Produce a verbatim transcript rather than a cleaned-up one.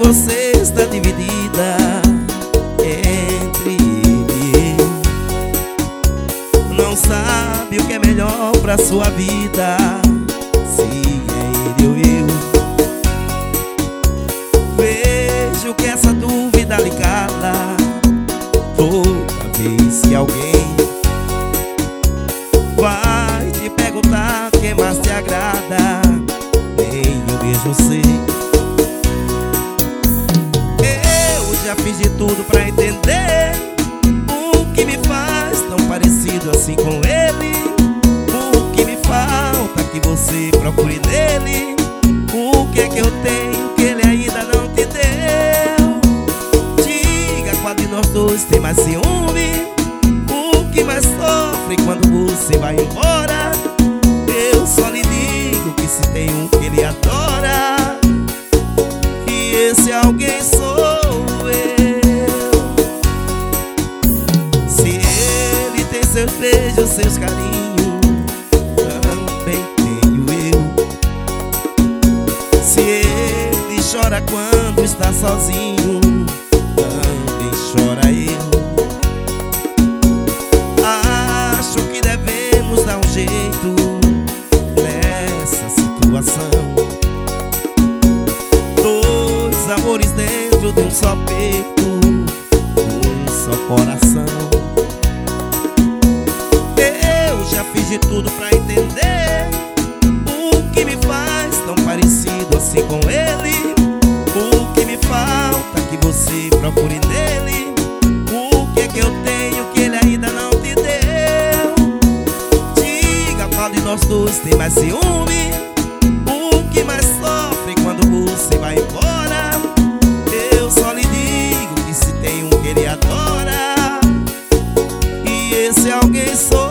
você está dividida entre ele e eu. Não sabe o que é melhor pra sua vida, se é ele ou eu. Vejo que essa dúvida lhe cala toda vez que alguém vai te perguntar quem mais te agrada, nem eu mesmo sei. Eu já fiz de tudo pra entender o que me faz tão parecido assim com ele. O que me falta que você procure nele. O que é que eu tenho que ele ainda não te deu? Diga qual de nós dois tem mais ciúme, o que mais sofre quando você vai embora. Eu só lhe digo que se tem um que ele adora, e esse alguém sou eu. Se ele tem seus beijos, seus carinhos, também tenho eu. Se ele chora quando está sozinho, também chora eu. Acho que devemos dar um jeito nessa situação. Dois amores dentro de um só peito, um só coração. Eu já fiz de tudo pra entender o que me faz tão parecido assim com ele. O que me falta que você procure nele. O que é que eu tenho que ele ainda não te deu? Diga qual de nós dois tem mais ciúme, o que mais sofre quando você vai embora. Eu só lhe digo que se tem um que ele adora, e esse alguém sou